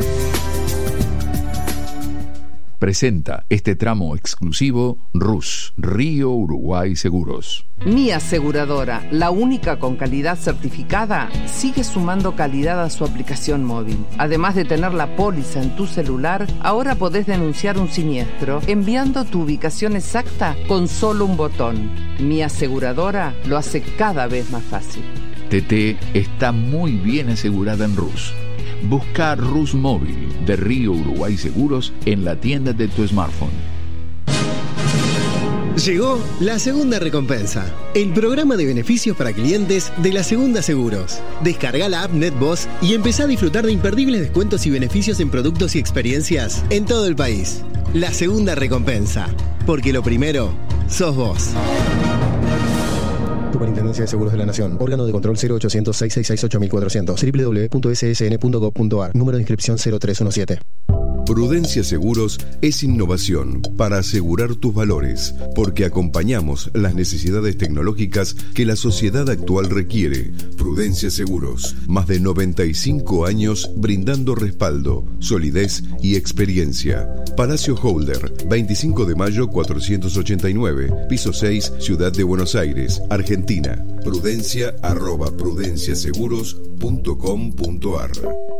Presenta este tramo exclusivo R U S, Río Uruguay Seguros. Mi aseguradora, la única con calidad certificada, sigue sumando calidad a su aplicación móvil. Además de tener la póliza en tu celular, ahora podés denunciar un siniestro enviando tu ubicación exacta con solo un botón. Mi aseguradora lo hace cada vez más fácil. T T está muy bien asegurada en R U S. Busca R U S Móvil de Río Uruguay Seguros en la tienda de tu smartphone. Llegó la segunda recompensa, el programa de beneficios para clientes de la Segunda Seguros. Descarga la app NetBoss y empezá a disfrutar de imperdibles descuentos y beneficios en productos y experiencias en todo el país. La segunda recompensa, porque lo primero sos vos. Superintendencia de Seguros de la Nación. Órgano de control cero ochocientos, seiscientos sesenta y seis, ocho mil cuatrocientos. doble u doble u doble u punto s s n punto gov punto a r. Número de inscripción cero tres diecisiete. Prudencia Seguros es innovación para asegurar tus valores, porque acompañamos las necesidades tecnológicas que la sociedad actual requiere. Prudencia Seguros, más de noventa y cinco años brindando respaldo, solidez y experiencia. Palacio Holder, veinticinco de mayo cuatrocientos ochenta y nueve, piso seis, Ciudad de Buenos Aires, Argentina. Prudencia arroba prudenciaseguros punto com punto a r.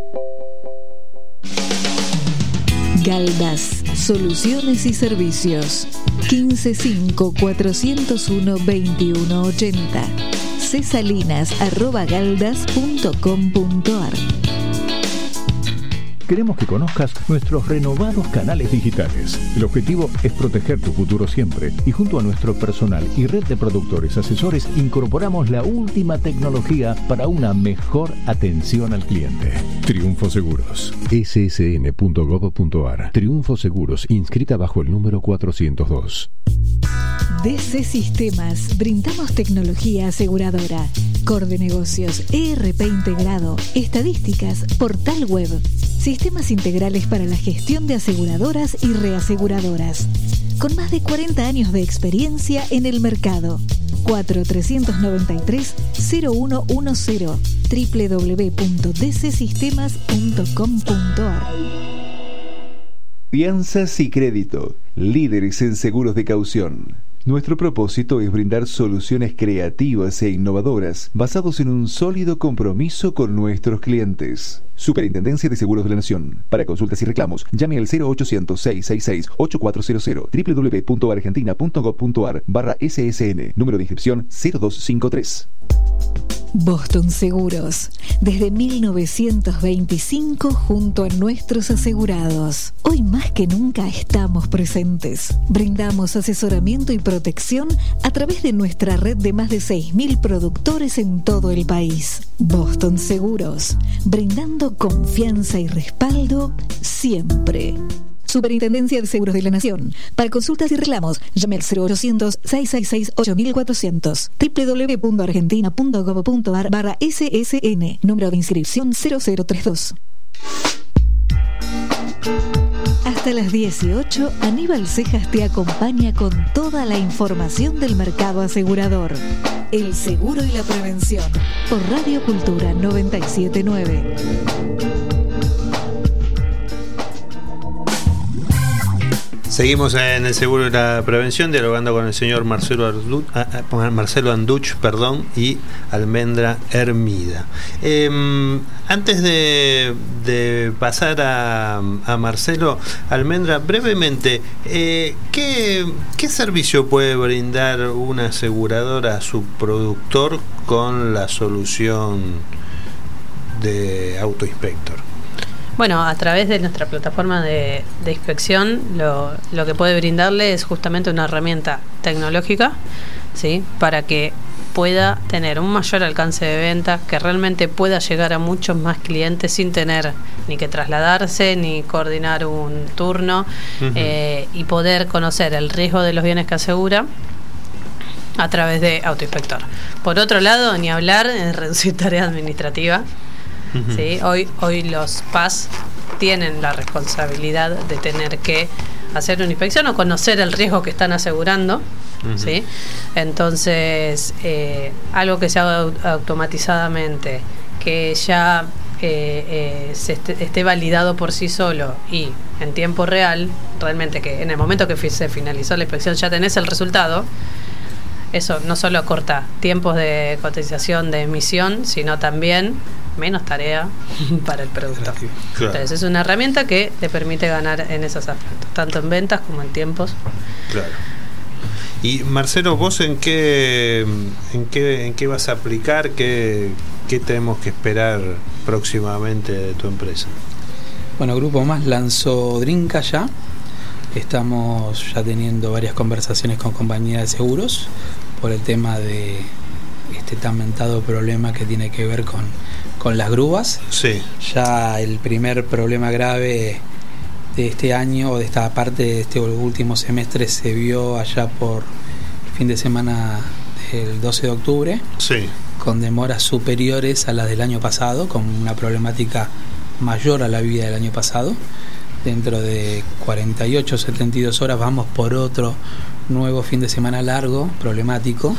Galdas, soluciones y servicios. quince cinco cuatrocientos uno veintiuno ochenta. cesalinas arroba galdas punto com punto a r. Queremos que conozcas nuestros renovados canales digitales. El objetivo es proteger tu futuro siempre y junto a nuestro personal y red de productores asesores incorporamos la última tecnología para una mejor atención al cliente. Triunfo Seguros. s s n punto gov punto a r. Triunfo Seguros, inscrita bajo el número cuatrocientos dos. D C Sistemas, brindamos tecnología aseguradora, core de negocios, E R P integrado, estadísticas, portal web, sistemas integrales para la gestión de aseguradoras y reaseguradoras, con más de cuarenta años de experiencia en el mercado. cuatro tres nueve tres, cero uno uno cero, doble u doble u doble u punto d c sistemas punto com punto a r. Fianzas y crédito, líderes en seguros de caución. Nuestro propósito es brindar soluciones creativas e innovadoras basados en un sólido compromiso con nuestros clientes. Superintendencia de Seguros de la Nación. Para consultas y reclamos, llame al cero ochocientos, seiscientos sesenta y seis, ochenta y cuatro cero cero, doble u doble u doble u punto argentina punto gov punto a r barra S S N, número de inscripción cero dos cinco tres. Boston Seguros, desde mil novecientos veinticinco junto a nuestros asegurados. Hoy más que nunca estamos presentes. Brindamos asesoramiento y protección a través de nuestra red de más de seis mil productores en todo el país. Boston Seguros, brindando confianza y respaldo siempre. Superintendencia de Seguros de la Nación. Para consultas y reclamos, llame al cero ochocientos, seiscientos sesenta y seis, ocho mil cuatrocientos. doble u doble u doble u punto argentina punto gov punto ar barra S S N. Número de inscripción cero cero treinta y dos. Hasta las dieciocho, Aníbal Cejas te acompaña con toda la información del mercado asegurador. El seguro y la prevención. Por Radio Cultura noventa y siete punto nueve. Seguimos en el seguro y la prevención, dialogando con el señor Marcelo Anduch, Marcelo Anduch, perdón, y Almendra Hermida. Eh, antes de, de pasar a, a Marcelo, Almendra, brevemente, eh, ¿qué, ¿qué servicio puede brindar una aseguradora a su productor con la solución de AutoInspector? Bueno, a través de nuestra plataforma de, de inspección, lo, lo que puede brindarle es justamente una herramienta tecnológica, ¿sí?, para que pueda tener un mayor alcance de ventas, que realmente pueda llegar a muchos más clientes sin tener ni que trasladarse, ni coordinar un turno, uh-huh. eh, y poder conocer el riesgo de los bienes que asegura a través de AutoInspector. Por otro lado, ni hablar en reducir tarea administrativa. ¿Sí? Hoy, hoy los P A S tienen la responsabilidad de tener que hacer una inspección o conocer el riesgo que están asegurando. Uh-huh. ¿Sí? Entonces, eh, algo que se haga automatizadamente, que ya eh, eh, se esté, esté validado por sí solo y en tiempo real, realmente que en el momento que se finalizó la inspección ya tenés el resultado. Eso no solo acorta tiempos de cotización, de emisión, sino también menos tarea para el productor. Claro. Entonces es una herramienta que te permite ganar en esos aspectos, tanto en ventas como en tiempos. Claro. Y Marcelo, ¿vos en qué en qué en qué vas a aplicar? ¿Qué, qué tenemos que esperar próximamente de tu empresa? Bueno, Grupo Más lanzó Drinka ya. Estamos ya teniendo varias conversaciones con compañías de seguros por el tema de este tan mentado problema que tiene que ver con, con las grúas. Sí. Ya el primer problema grave de este año o de esta parte de este último semestre se vio allá por el fin de semana del doce de octubre. Sí. Con demoras superiores a las del año pasado, con una problemática mayor a la vida del año pasado. Dentro de cuarenta y ocho, setenta y dos horas vamos por otro nuevo fin de semana largo, problemático.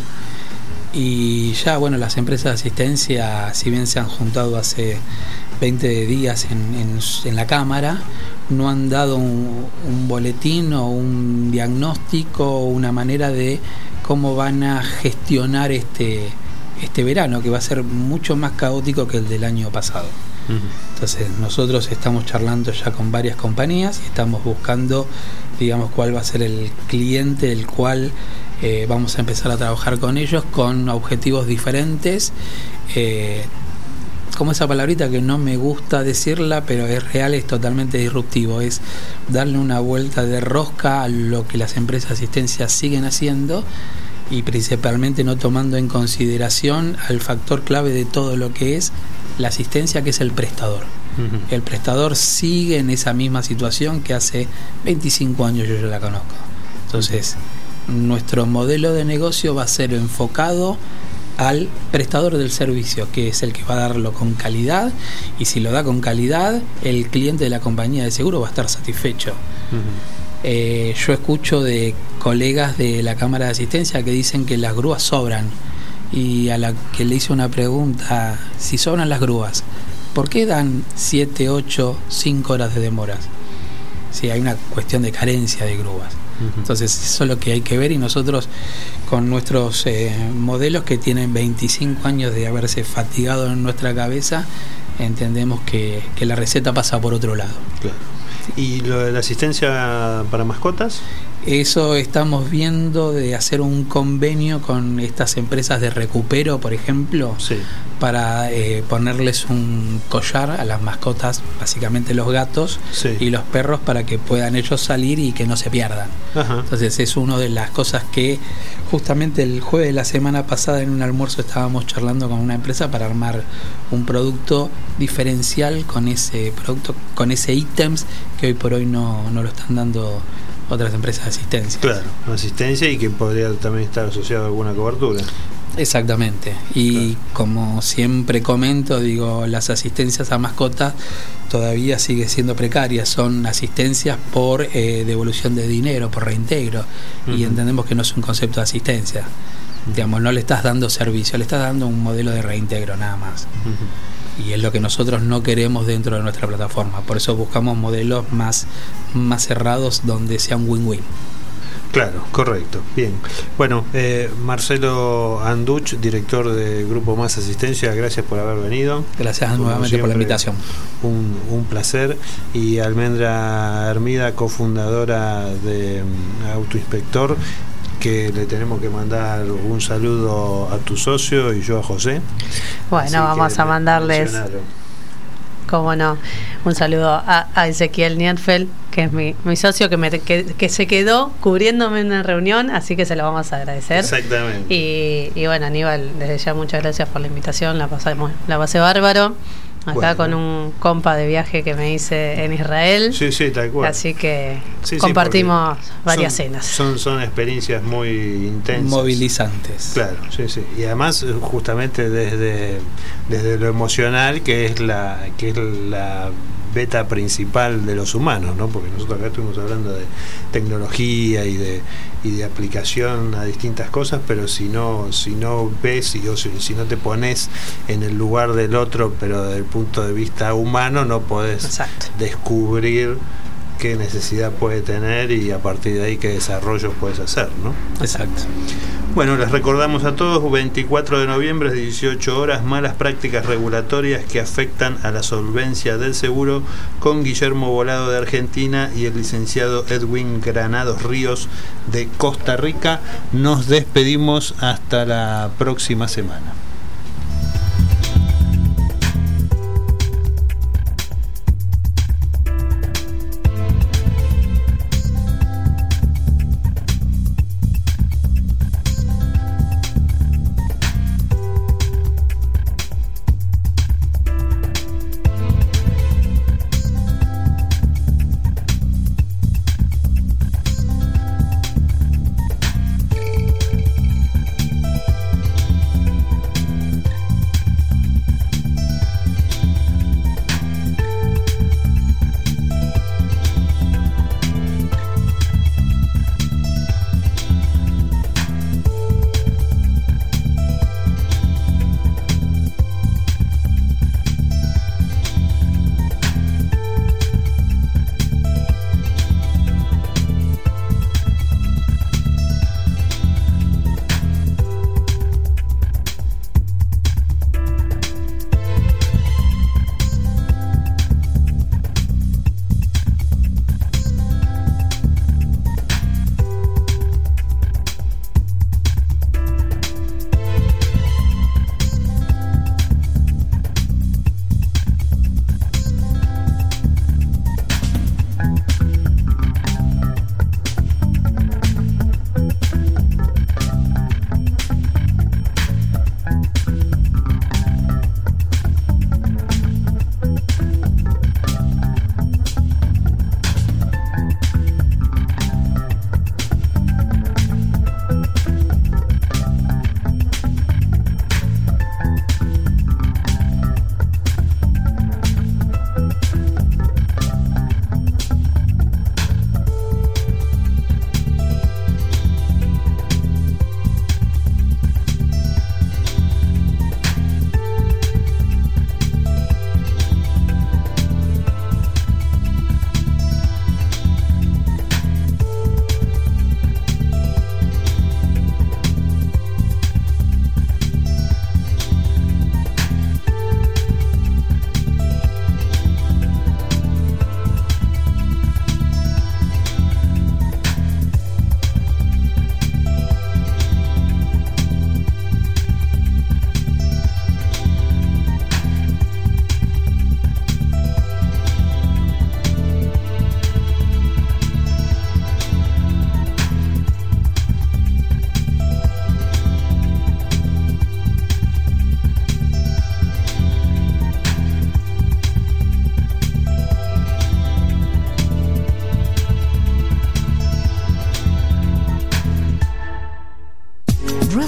Y ya, bueno, las empresas de asistencia, si bien se han juntado hace veinte días en, en, en la Cámara, no han dado un, un boletín o un diagnóstico o una manera de cómo van a gestionar este, este verano, que va a ser mucho más caótico que el del año pasado. Entonces nosotros estamos charlando ya con varias compañías y estamos buscando, digamos, cuál va a ser el cliente el cual eh, vamos a empezar a trabajar con ellos con objetivos diferentes, eh, como esa palabrita que no me gusta decirla, pero es real, es totalmente disruptivo, es darle una vuelta de rosca a lo que las empresas de asistencia siguen haciendo y principalmente no tomando en consideración al factor clave de todo lo que es la asistencia, que es el prestador. Uh-huh. El prestador sigue en esa misma situación que hace veinticinco años yo ya la conozco. Entonces, nuestro modelo de negocio va a ser enfocado al prestador del servicio, que es el que va a darlo con calidad, y si lo da con calidad, el cliente de la compañía de seguro va a estar satisfecho. Uh-huh. Eh, yo escucho de colegas de la Cámara de Asistencia que dicen que las grúas sobran. Y a la que le hice una pregunta, si sobran las grúas, ¿por qué dan siete, ocho, cinco horas de demoras? Si hay una cuestión de carencia de grúas. Uh-huh. Entonces eso es lo que hay que ver, y nosotros con nuestros eh, modelos que tienen veinticinco años de haberse fatigado en nuestra cabeza, entendemos que, que la receta pasa por otro lado. Claro. ¿Y lo de la asistencia para mascotas? Eso estamos viendo de hacer un convenio con estas empresas de recupero, por ejemplo, sí. para eh, ponerles un collar a las mascotas, básicamente los gatos sí. y los perros, para que puedan ellos salir y que no se pierdan. Ajá. Entonces es una de las cosas que justamente el jueves de la semana pasada en un almuerzo estábamos charlando con una empresa para armar un producto diferencial con ese producto, con ese ítems que hoy por hoy no, no lo están dando otras empresas de asistencia. Claro, asistencia y que podría también estar asociado a alguna cobertura. Exactamente. Y claro, como siempre comento, digo, las asistencias a mascotas todavía sigue siendo precarias, son asistencias por eh, devolución de dinero, por reintegro, uh-huh. y entendemos que no es un concepto de asistencia. Uh-huh. Digamos, no le estás dando servicio, le estás dando un modelo de reintegro nada más. Uh-huh. Y es lo que nosotros no queremos dentro de nuestra plataforma. Por eso buscamos modelos más, más cerrados donde sea un win-win. Claro, correcto. Bien. Bueno, eh, Marcelo Anduch, director de Grupo Más Asistencia, gracias por haber venido. Gracias Como nuevamente siempre, por la invitación. Un, un placer. Y Almendra Hermida, cofundadora de um, Autoinspector, que le tenemos que mandar un saludo a tu socio y yo a José. Bueno, así vamos a mandarles, cómo no, un saludo a, a Ezequiel Niedfeld, que es mi, mi socio, que, me, que, que se quedó cubriéndome en una reunión, así que se lo vamos a agradecer. Exactamente. Y, y bueno, Aníbal, desde ya muchas gracias por la invitación, la pasamos, la pasé bárbaro. Acá bueno, con un compa de viaje que me hice en Israel. Sí, sí, tal cual. Así que sí, compartimos sí, varias son, cenas. Son, son experiencias muy intensas. Movilizantes. Claro, sí, sí. Y además, justamente desde, desde lo emocional, que es la, que es la beta principal de los humanos, ¿no? Porque nosotros acá estuvimos hablando de tecnología y de y de aplicación a distintas cosas, pero si no si no ves y o si, si no te pones en el lugar del otro, pero desde el punto de vista humano, no podés Exacto. descubrir qué necesidad puede tener y a partir de ahí qué desarrollo puedes hacer, ¿no? Exacto. Bueno, les recordamos a todos, veinticuatro de noviembre, dieciocho horas, malas prácticas regulatorias que afectan a la solvencia del seguro, con Guillermo Volado de Argentina y el licenciado Edwin Granados Ríos de Costa Rica. Nos despedimos hasta la próxima semana.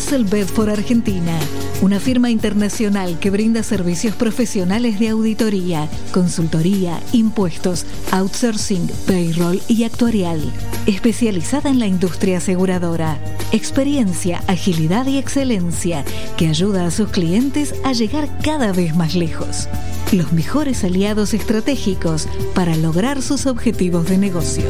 Russell Bedford Argentina, una firma internacional que brinda servicios profesionales de auditoría, consultoría, impuestos, outsourcing, payroll y actuarial, especializada en la industria aseguradora. Experiencia, agilidad y excelencia que ayuda a sus clientes a llegar cada vez más lejos. Los mejores aliados estratégicos para lograr sus objetivos de negocio.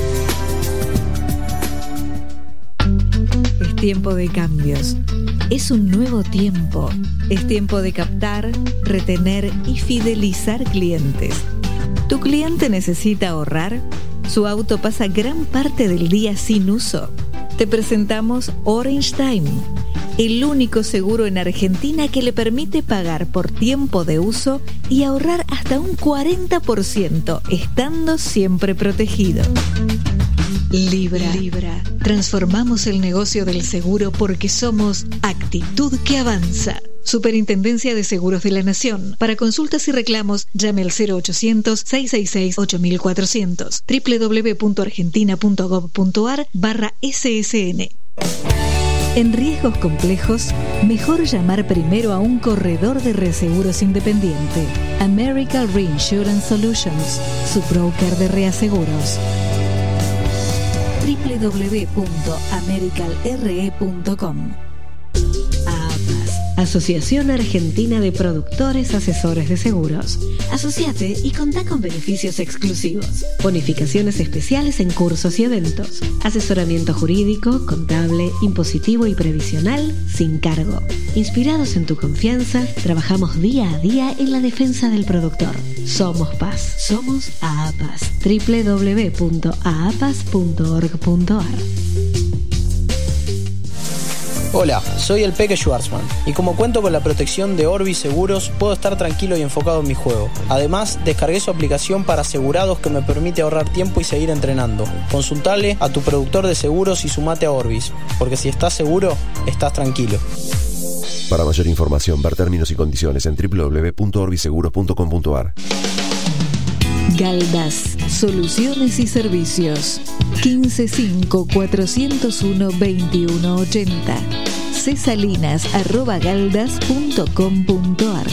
Es tiempo de cambios. Es un nuevo tiempo. Es tiempo de captar, retener y fidelizar clientes. ¿Tu cliente necesita ahorrar? ¿Su auto pasa gran parte del día sin uso? Te presentamos Orange Time, el único seguro en Argentina que le permite pagar por tiempo de uso y ahorrar hasta un cuarenta por ciento, estando siempre protegido. Libra. Libra. Transformamos el negocio del seguro porque somos actitud que avanza. Superintendencia de Seguros de la Nación. Para consultas y reclamos, llame al cero ochocientos, seiscientos sesenta y seis, ocho mil cuatrocientos. www.argentina.gov.ar barra SSN. En riesgos complejos, mejor llamar primero a un corredor de reaseguros independiente. American Reinsurance Solutions, su broker de reaseguros. doble u doble u doble u punto americal r e punto com. Asociación Argentina de Productores Asesores de Seguros. Asociate y contá con beneficios exclusivos. Bonificaciones especiales en cursos y eventos. Asesoramiento jurídico, contable, impositivo y previsional sin cargo. Inspirados en tu confianza, trabajamos día a día en la defensa del productor. Somos Paz. Somos AAPAS. doble u doble u doble u punto a a p a s punto org punto a r. Hola, soy el Peque Schwarzman y como cuento con la protección de Orbis Seguros, puedo estar tranquilo y enfocado en mi juego. Además, descargué su aplicación para asegurados que me permite ahorrar tiempo y seguir entrenando. Consultale a tu productor de seguros y sumate a Orbis, porque si estás seguro, estás tranquilo. Para mayor información, ver términos y condiciones en doble u doble u doble u punto orbiseguros punto com punto a r. Galdas, soluciones y servicios. quince cinco cuatrocientos uno veintiuno ochenta. cesalinas arroba galdas punto com punto a r.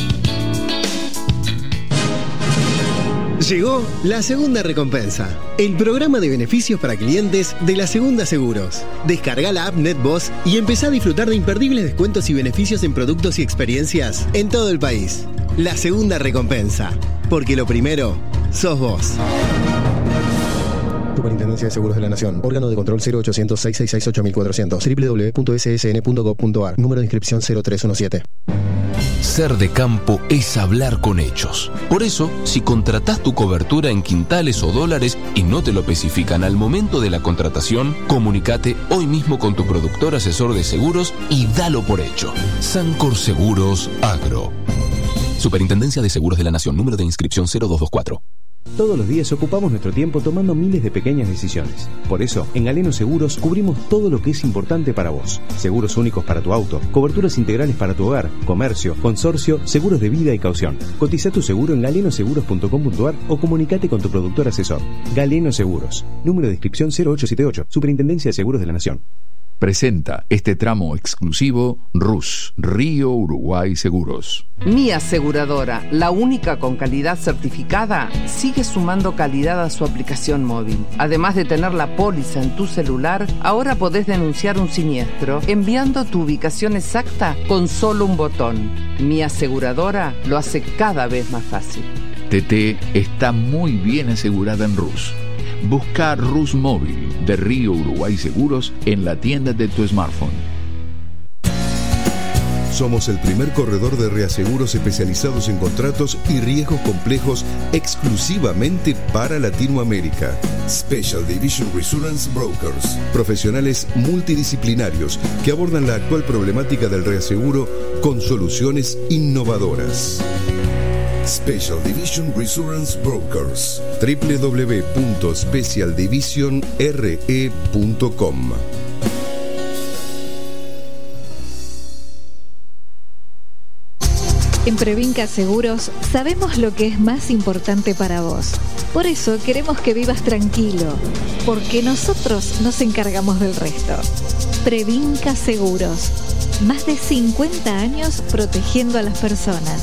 Llegó la segunda recompensa, el programa de beneficios para clientes de la Segunda Seguros. Descarga la app NetBoss y empezá a disfrutar de imperdibles descuentos y beneficios en productos y experiencias en todo el país. La segunda recompensa, porque lo primero sos vos. Superintendencia de Seguros de la Nación. Órgano de control cero ochocientos, seiscientos sesenta y seis, ocho mil cuatrocientos. doble u doble u doble u punto s s n punto gov punto a r. Número de inscripción cero tres diecisiete. Ser de campo es hablar con hechos. Por eso, si contratás tu cobertura en quintales o dólares y no te lo especifican al momento de la contratación, comunícate hoy mismo con tu productor asesor de seguros y dalo por hecho. Sancor Seguros Agro. Superintendencia de Seguros de la Nación. Número de inscripción cero dos dos cuatro. Todos los días ocupamos nuestro tiempo tomando miles de pequeñas decisiones. Por eso, en Galeno Seguros cubrimos todo lo que es importante para vos. Seguros únicos para tu auto, coberturas integrales para tu hogar, comercio, consorcio, seguros de vida y caución. Cotiza tu seguro en galeno seguros punto com punto a r o comunicate con tu productor asesor. Galeno Seguros. Número de inscripción cero ocho siete ocho. Superintendencia de Seguros de la Nación. Presenta este tramo exclusivo R U S, Río Uruguay Seguros. Mi aseguradora, la única con calidad certificada, sigue sumando calidad a su aplicación móvil. Además de tener la póliza en tu celular, ahora podés denunciar un siniestro enviando tu ubicación exacta con solo un botón. Mi aseguradora lo hace cada vez más fácil. T T está muy bien asegurada en R U S. Busca R U S Móvil de Río Uruguay Seguros en la tienda de tu smartphone. Somos el primer corredor de reaseguros especializados en contratos y riesgos complejos exclusivamente para Latinoamérica. Special Division Reassurance Brokers. Profesionales multidisciplinarios que abordan la actual problemática del reaseguro con soluciones innovadoras. Special Division Reassurance Brokers. doble u doble u doble u punto special division r e punto com. En Previnca Seguros sabemos lo que es más importante para vos. Por eso queremos que vivas tranquilo, porque nosotros nos encargamos del resto. Previnca Seguros. Más de cincuenta años protegiendo a las personas.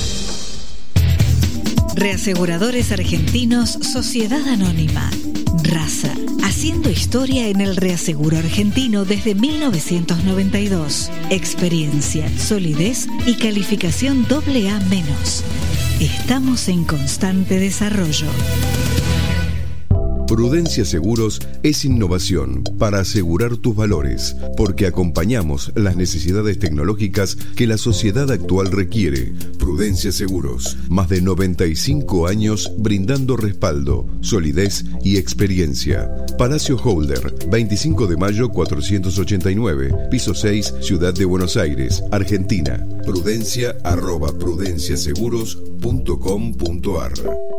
Reaseguradores Argentinos Sociedad Anónima. Raza. Haciendo historia en el reaseguro argentino desde mil novecientos noventa y dos. Experiencia, solidez y calificación doble A menos. Estamos en constante desarrollo. Prudencia Seguros es innovación para asegurar tus valores, porque acompañamos las necesidades tecnológicas que la sociedad actual requiere. Prudencia Seguros, más de noventa y cinco años brindando respaldo, solidez y experiencia. Palacio Holder, veinticinco de mayo cuatrocientos ochenta y nueve, piso seis, Ciudad de Buenos Aires, Argentina. Prudencia arroba prudenciaseguros punto com punto ar.